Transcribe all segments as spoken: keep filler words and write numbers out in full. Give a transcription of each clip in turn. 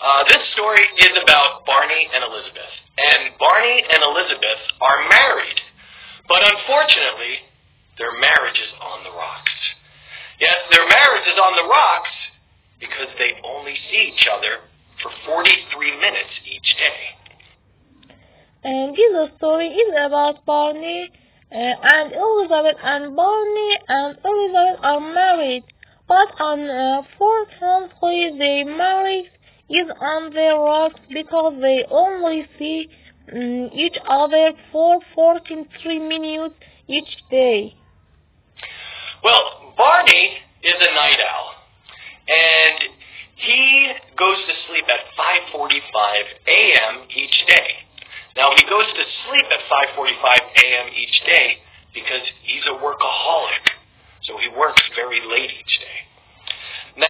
Uh, this story is about Barney and Elizabeth. And Barney and Elizabeth are married. But unfortunately, their marriage is on the rocks. Yes, their marriage is on the rocks because they only see each other for forty-three minutes each day. And this story is about Barney uh, and Elizabeth, and Barney and Elizabeth are married. But unfortunately, their marriage is on the rocks because they only see um, each other for forty-three minutes each day. Well, Barney is a night owl, and he goes to sleep at five forty-five a m each day. Now, he goes to sleep at five forty-five a m each day because he's a workaholic, so he works very late each day. Now,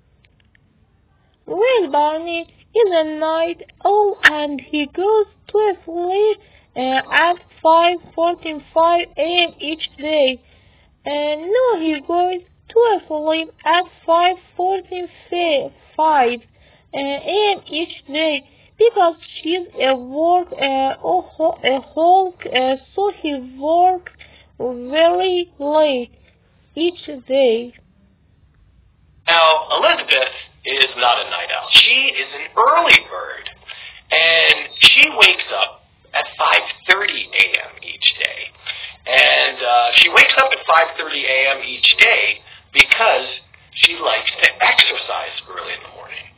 well, Barney is a night owl, and he goes to sleep uh, at five forty-five a m each day. And now he goes to sleep at five forty-five a m each day because she's a work uh, a hulk, uh, so he works very late each day. now, Elizabeth is not a night owl. She is an early bird, and she wakes up at five thirty a m each day. And uh, she wakes up at five thirty a m each day because she likes to exercise early in the morning.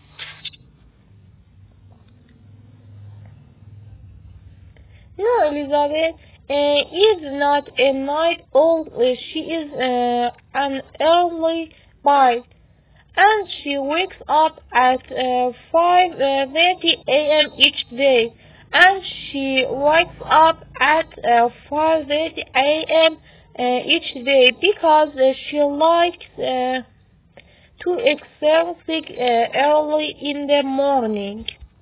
No, Elizabeth uh, is not a night owl. Uh, she is uh, an early bird, and she wakes up at uh, five thirty a m each day. And she wakes up at uh, five thirty a m uh, each day because uh, she likes uh, to exercise uh, early in the morning.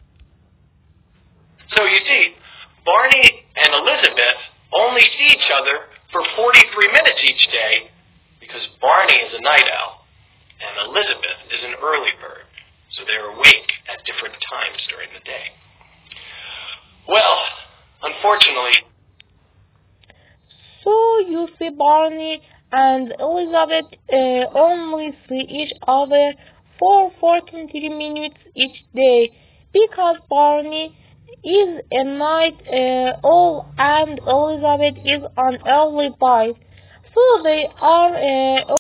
So you see, Barney and Elizabeth only see each other for forty-three minutes each day because Barney is a night owl and Elizabeth is an early bird, so they're awake at different times during the day. Well, unfortunately... So you see, Barney and Elizabeth uh, only see each other for forty-three minutes each day because Barney is a night uh, owl and Elizabeth is an early bird. So they are uh,